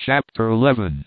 Chapter 11.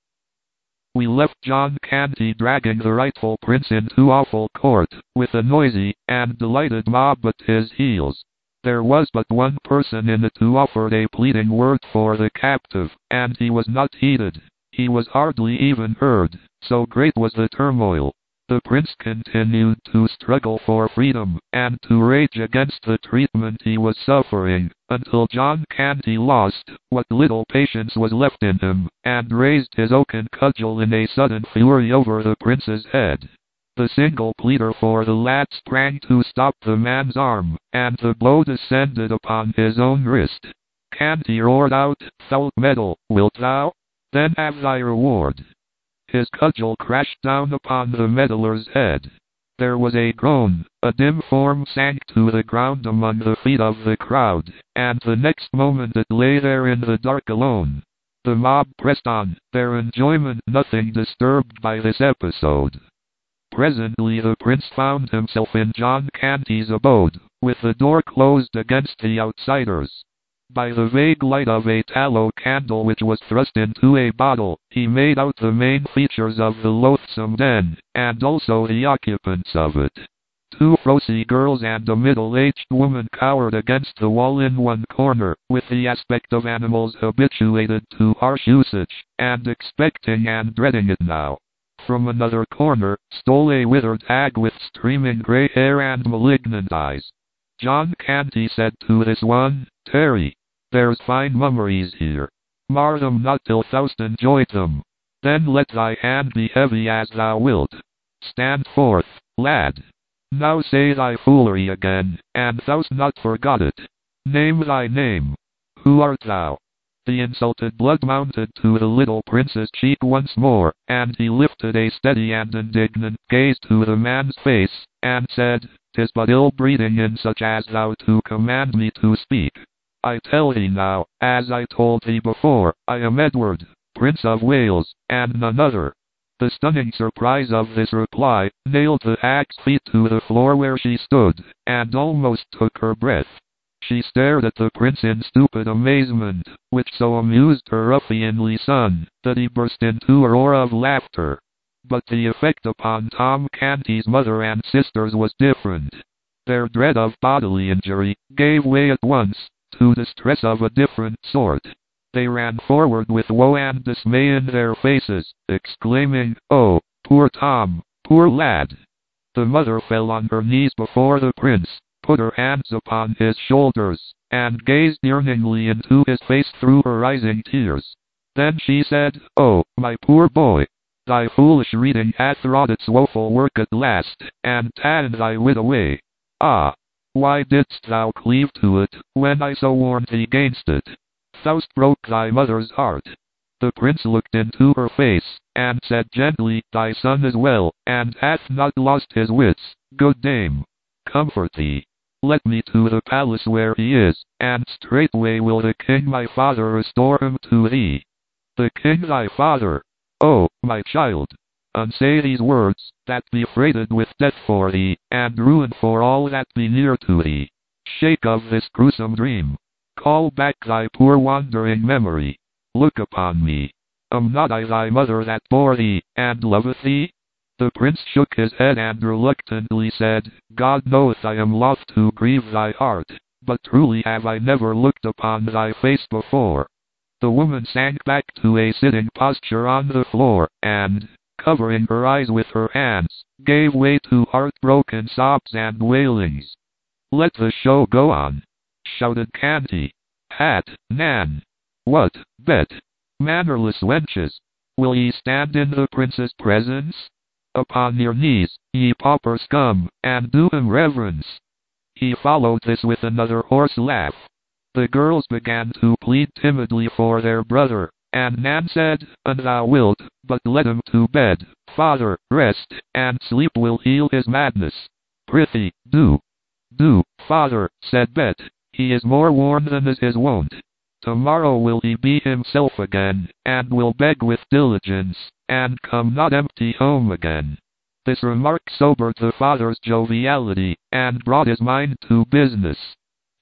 We left John Canty dragging the rightful prince into awful court, with a noisy and delighted mob at his heels. There was but one person in it who offered a pleading word for the captive, and he was not heeded. He was hardly even heard, so great was the turmoil. The prince continued to struggle for freedom, and to rage against the treatment he was suffering, until John Canty lost what little patience was left in him, and raised his oaken cudgel in a sudden fury over the prince's head. The single pleader for the lad sprang to stop the man's arm, and the blow descended upon his own wrist. Canty roared out, "Foul metal, wilt thou? Then have thy reward." His cudgel crashed down upon the meddler's head. There was a groan, a dim form sank to the ground among the feet of the crowd, and the next moment it lay there in the dark alone. The mob pressed on, their enjoyment nothing disturbed by this episode. Presently the prince found himself in John Canty's abode, with the door closed against the outsiders. By the vague light of a tallow candle which was thrust into a bottle, he made out the main features of the loathsome den, and also the occupants of it. Two rosy girls and a middle-aged woman cowered against the wall in one corner, with the aspect of animals habituated to harsh usage, and expecting and dreading it now. From another corner stole a withered hag with streaming grey hair and malignant eyes. John Canty said to this one, "Tarry, there's fine mummeries here. Mar them not till thou'st enjoyed them. Then let thy hand be heavy as thou wilt. Stand forth, lad. Now say thy foolery again, and thou'st not forgot it. Name thy name. Who art thou?" The insulted blood mounted to the little prince's cheek once more, and he lifted a steady and indignant gaze to the man's face, and said, "'Tis but ill breeding in such as thou to command me to speak. I tell thee now, as I told thee before, I am Edward, Prince of Wales, and none other." The stunning surprise of this reply nailed the hag's feet to the floor where she stood, and almost took her breath. She stared at the prince in stupid amazement, which so amused her ruffianly son, that he burst into a roar of laughter. But the effect upon Tom Canty's mother and sisters was different. Their dread of bodily injury gave way at once to distress of a different sort. They ran forward with woe and dismay in their faces, exclaiming, "Oh, poor Tom, poor lad!" The mother fell on her knees before the prince, put her hands upon his shoulders, and gazed yearningly into his face through her rising tears. Then she said, "Oh, my poor boy! Thy foolish reading hath wrought its woeful work at last, and ta'en thy wit away. Ah! Why didst thou cleave to it, when I so warned thee gainst it? Thou'st broke thy mother's heart." The prince looked into her face, and said gently, "Thy son is well, and hath not lost his wits, good dame. Comfort thee. Let me to the palace where he is, and straightway will the king my father restore him to thee." "The king thy father? Oh, my child! Unsay these words, that be freighted with death for thee, and ruin for all that be near to thee. Shake of this gruesome dream. Call back thy poor wandering memory. Look upon me. Am not I thy mother that bore thee, and loveth thee?" The prince shook his head and reluctantly said, "God knoweth I am loth to grieve thy heart, but truly have I never looked upon thy face before." The woman sank back to a sitting posture on the floor, and, covering her eyes with her hands, gave way to heartbroken sobs and wailings. "Let the show go on!" shouted Canty. "Hat, Nan! What, Bet! Mannerless wenches! Will ye stand in the prince's presence? Upon your knees, ye pauper scum, and do him reverence!" He followed this with another hoarse laugh. The girls began to plead timidly for their brother, and Nan said, "An thou wilt but let him to bed, father, rest, and sleep will heal his madness. Prithee, do." "Do, father," said Bet. "He is more worn than is his wont. Tomorrow will he be himself again, and will beg with diligence, and come not empty home again." This remark sobered the father's joviality, and brought his mind to business.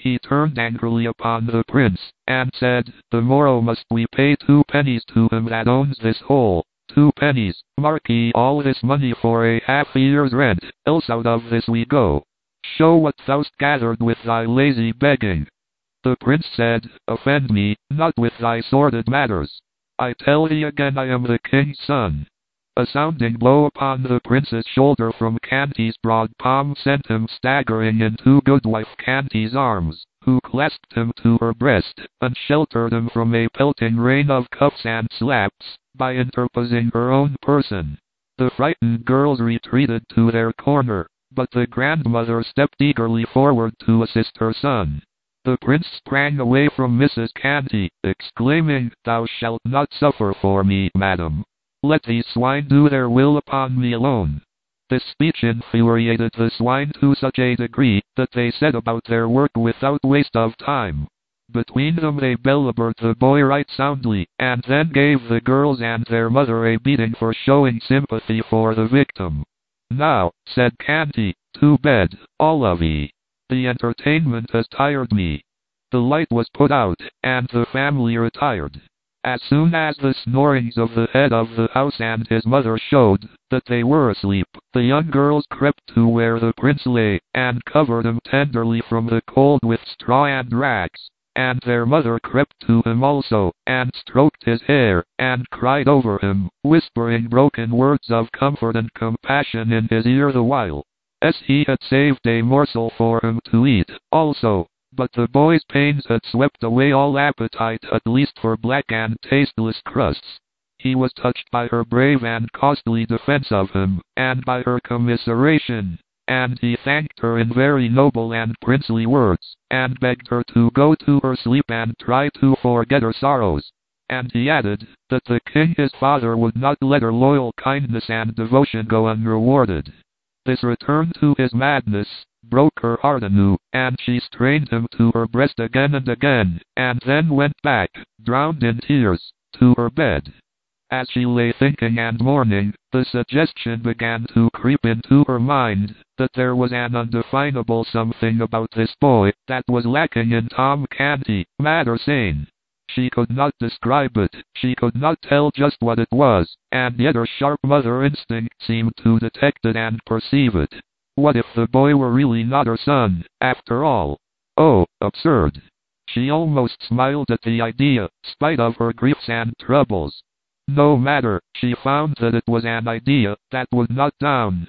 He turned angrily upon the prince, and said, "The morrow must we pay 2 pennies to him that owns this hole. 2 pennies, mark ye, all this money for a half-year's rent, else out of this we go. Show what thou'st gathered with thy lazy begging." The prince said, "Offend me not with thy sordid matters. I tell thee again, I am the king's son." A sounding blow upon the prince's shoulder from Canty's broad palm sent him staggering into Goodwife Canty's arms, who clasped him to her breast, and sheltered him from a pelting rain of cuffs and slaps, by interposing her own person. The frightened girls retreated to their corner, but the grandmother stepped eagerly forward to assist her son. The prince sprang away from Mrs. Canty, exclaiming, "Thou shalt not suffer for me, madam. Let these swine do their will upon me alone." This speech infuriated the swine to such a degree, that they set about their work without waste of time. Between them they belabored the boy right soundly, and then gave the girls and their mother a beating for showing sympathy for the victim. "Now," said Canty, "to bed, all of ye. The entertainment has tired me." The light was put out, and the family retired. As soon as the snorings of the head of the house and his mother showed that they were asleep, the young girls crept to where the prince lay, and covered him tenderly from the cold with straw and rags, and their mother crept to him also, and stroked his hair, and cried over him, whispering broken words of comfort and compassion in his ear the while. He had saved a morsel for him to eat, also, but the boy's pains had swept away all appetite, at least for black and tasteless crusts. He was touched by her brave and costly defense of him, and by her commiseration, and he thanked her in very noble and princely words, and begged her to go to her sleep and try to forget her sorrows. And he added, that the king his father would not let her loyal kindness and devotion go unrewarded. This return to his madness broke her heart anew, and she strained him to her breast again and again, and then went back, drowned in tears, to her bed. As she lay thinking and mourning, the suggestion began to creep into her mind, that there was an undefinable something about this boy, that was lacking in Tom Canty, mad or sane. She could not describe it, she could not tell just what it was, and yet her sharp mother instinct seemed to detect it and perceive it. What if the boy were really not her son, after all? Oh, absurd! She almost smiled at the idea, spite of her griefs and troubles. No matter, she found that it was an idea that would not down,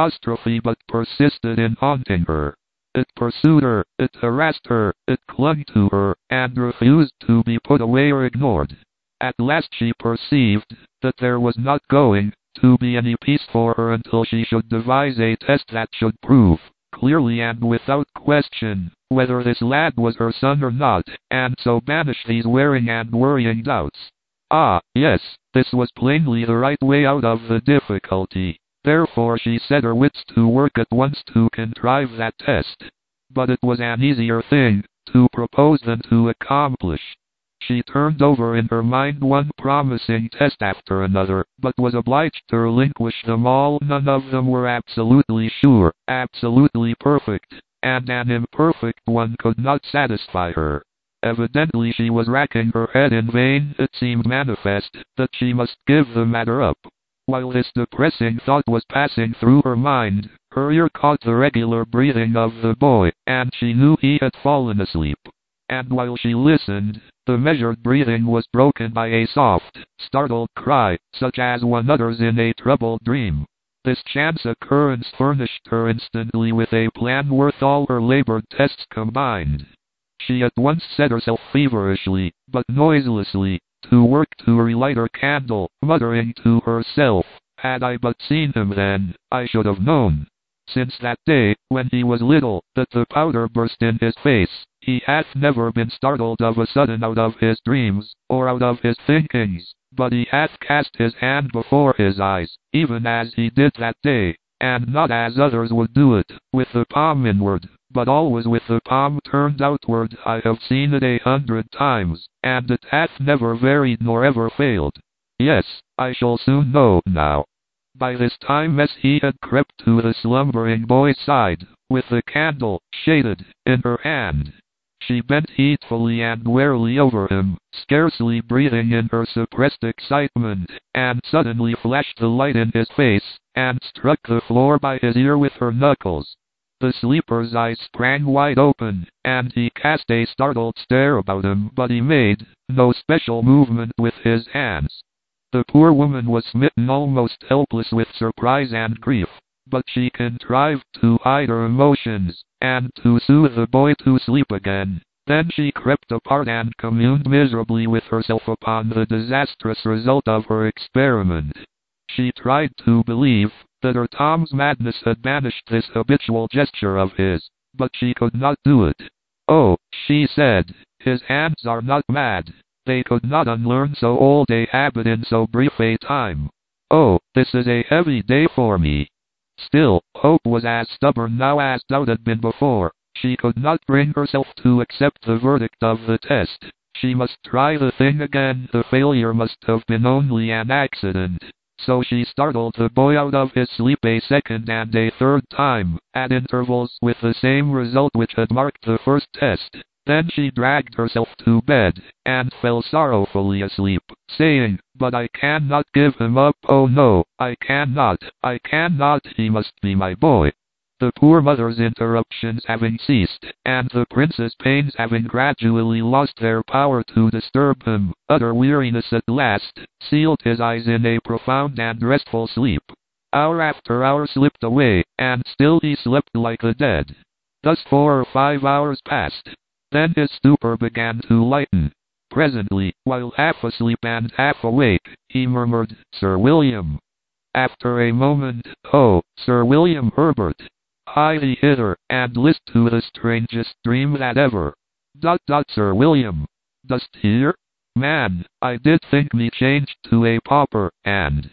but persisted in haunting her. It pursued her, it harassed her, it clung to her, and refused to be put away or ignored. At last she perceived that there was not going to be any peace for her until she should devise a test that should prove, clearly and without question, whether this lad was her son or not, and so banish these wearing and worrying doubts. Ah, yes, this was plainly the right way out of the difficulty. Therefore she set her wits to work at once to contrive that test. But it was an easier thing to propose than to accomplish. She turned over in her mind one promising test after another, but was obliged to relinquish them all. None of them were absolutely sure, absolutely perfect, and an imperfect one could not satisfy her. Evidently she was racking her head in vain. It seemed manifest that she must give the matter up. While this depressing thought was passing through her mind, her ear caught the regular breathing of the boy, and she knew he had fallen asleep. And while she listened, the measured breathing was broken by a soft, startled cry, such as one utters in a troubled dream. This chance occurrence furnished her instantly with a plan worth all her labored tests combined. She at once set herself feverishly, but noiselessly, to work to relight her candle, muttering to herself, "Had I but seen him then, I should have known. Since that day, when he was little, that the powder burst in his face, he hath never been startled of a sudden out of his dreams, or out of his thinkings, but he hath cast his hand before his eyes, even as he did that day, and not as others would do it, with the palm inward, but always with the palm turned outward. I have seen it 100 times, and it hath never varied nor ever failed. Yes, I shall soon know now." By this time he had crept to the slumbering boy's side, with the candle, shaded, in her hand. She bent heedfully and warily over him, scarcely breathing in her suppressed excitement, and suddenly flashed the light in his face, and struck the floor by his ear with her knuckles. The sleeper's eyes sprang wide open, and he cast a startled stare about him, but he made no special movement with his hands. The poor woman was smitten almost helpless with surprise and grief, but she contrived to hide her emotions, and to soothe the boy to sleep again. Then she crept apart and communed miserably with herself upon the disastrous result of her experiment. She tried to believe that her Tom's madness had banished this habitual gesture of his, but she could not do it. "Oh," she said, "his hands are not mad. They could not unlearn so old a habit in so brief a time. Oh, this is a heavy day for me." Still, hope was as stubborn now as doubt had been before. She could not bring herself to accept the verdict of the test. She must try the thing again. The failure must have been only an accident. So she startled the boy out of his sleep a second and a third time, at intervals, with the same result which had marked the first test. Then she dragged herself to bed, and fell sorrowfully asleep, saying, "But I cannot give him up, oh no, I cannot, he must be my boy." The poor mother's interruptions having ceased, and the prince's pains having gradually lost their power to disturb him, utter weariness at last sealed his eyes in a profound and restful sleep. Hour after hour slipped away, and still he slept like the dead. Thus 4 or 5 hours passed. Then his stupor began to lighten. Presently, while half asleep and half awake, he murmured, "Sir William." After a moment, "Oh, Sir William Herbert, hie thee hither, and list to the strangest dream that ever. Sir William, dost hear? Man, I did think me changed to a pauper, and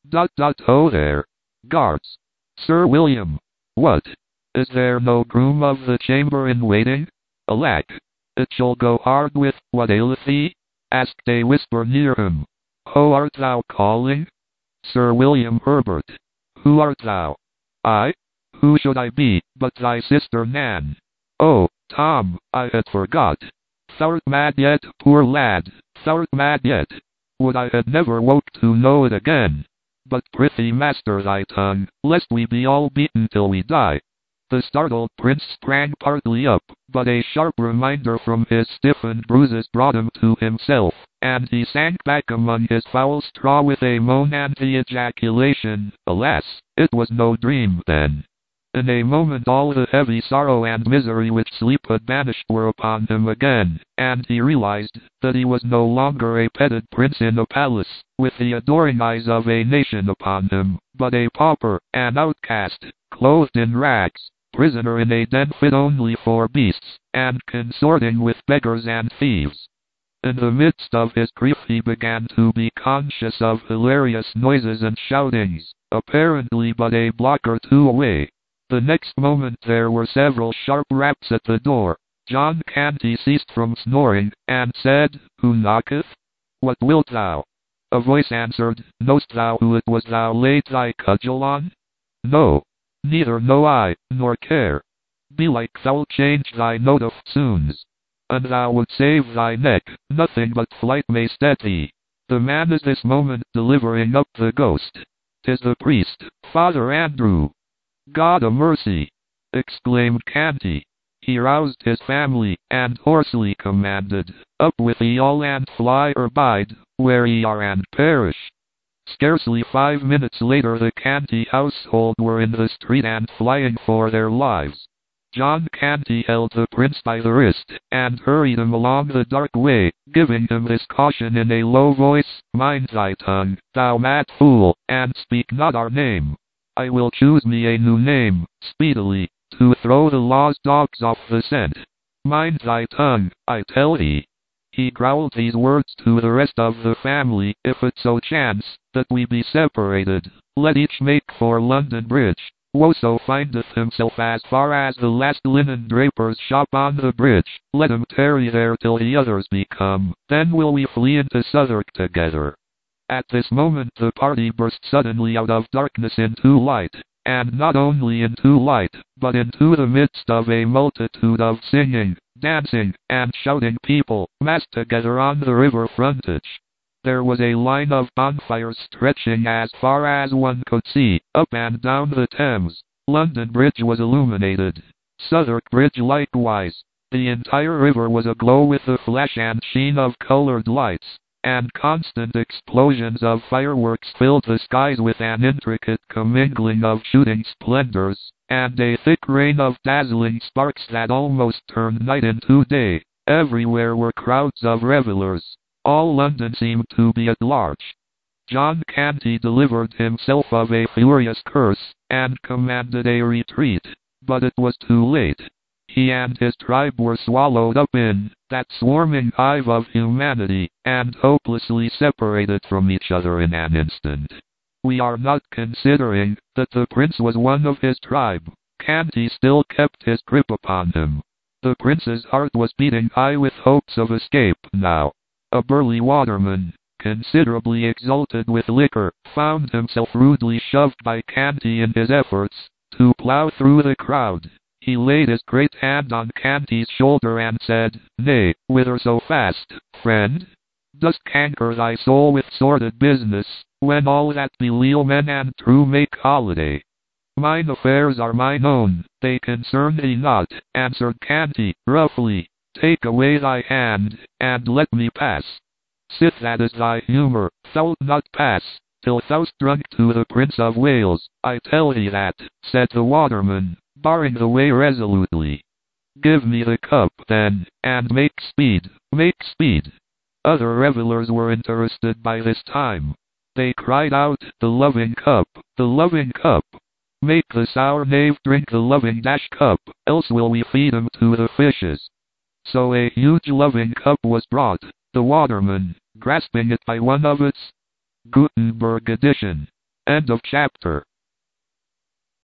oh there, guards. Sir William, what? Is there no groom of the chamber in waiting? Alack, it shall go hard with what aileth thee?" asked a whisper near him. "Who art thou calling?" "Sir William Herbert. Who art thou?" "I? Who should I be, but thy sister Nan?" "Oh, Tom, I had forgot. Thou'rt mad yet, poor lad, thou'rt mad yet. Would I had never woke to know it again. But prithee master thy tongue, lest we be all beaten till we die." The startled prince sprang partly up, but a sharp reminder from his stiffened bruises brought him to himself, and he sank back among his foul straw with a moan and the ejaculation, "Alas, it was no dream, then." In a moment all the heavy sorrow and misery which sleep had banished were upon him again, and he realized that he was no longer a petted prince in a palace, with the adoring eyes of a nation upon him, but a pauper, an outcast, clothed in rags, prisoner in a den fit only for beasts, and consorting with beggars and thieves. In the midst of his grief he began to be conscious of hilarious noises and shoutings, apparently but a block or two away. The next moment there were several sharp raps at the door. John Canty ceased from snoring, and said, "Who knocketh? What wilt thou?" A voice answered, "Knowst thou who it was thou laid thy cudgel on?" "No, neither know I, nor care. Belike thou'lt change thy note of soons, and thou would save thy neck, nothing but flight may stead thee. The man is this moment delivering up the ghost. 'Tis the priest, Father Andrew." "God a mercy!" exclaimed Canty. He roused his family, and hoarsely commanded, "Up with ye all and fly or bide where ye are and perish." Scarcely 5 minutes later the Canty household were in the street and flying for their lives. John Canty held the prince by the wrist, and hurried him along the dark way, giving him this caution in a low voice, "Mind thy tongue, thou mad fool, and speak not our name. I will choose me a new name, speedily, to throw the law's dogs off the scent. Mind thy tongue, I tell thee." He growled these words to the rest of the family, "If it so chance that we be separated, let each make for London Bridge. Whoso findeth himself as far as the last linen draper's shop on the bridge, let him tarry there till the others be come, then will we flee into Southwark together." At this moment the party burst suddenly out of darkness into light, and not only into light, but into the midst of a multitude of singing, dancing and shouting people massed together on the river frontage. There was a line of bonfires stretching as far as one could see, up and down the Thames. London Bridge was illuminated. Southwark Bridge likewise. The entire river was aglow with the flash and sheen of colored lights, and constant explosions of fireworks filled the skies with an intricate commingling of shooting splendors, and a thick rain of dazzling sparks that almost turned night into day. Everywhere were crowds of revelers. All London seemed to be at large. John Canty delivered himself of a furious curse, and commanded a retreat, but it was too late. He and his tribe were swallowed up in that swarming hive of humanity, and hopelessly separated from each other in an instant. We are not considering that the prince was one of his tribe. Canty still kept his grip upon him. The prince's heart was beating high with hopes of escape now. A burly waterman, considerably exalted with liquor, found himself rudely shoved by Canty in his efforts to plow through the crowd. He laid his great hand on Canty's shoulder and said, "Nay, whither so fast, friend? Dost canker thy soul with sordid business, when all that be leal men and true make holiday?" "Mine affairs are mine own, they concern thee not," answered Canty, roughly. "Take away thy hand, and let me pass." "Sith that is thy humour, thou'lt not pass, till thou'st drunk to the Prince of Wales, I tell thee that," said the waterman, barring the way resolutely. "Give me the cup, then, and make speed, make speed." Other revelers were interested by this time. They cried out, "The loving cup, the loving cup! Make the sour knave drink the loving cup, else will we feed him to the fishes." So a huge loving cup was brought. The waterman, grasping it by one of its Gutenberg edition. End of chapter.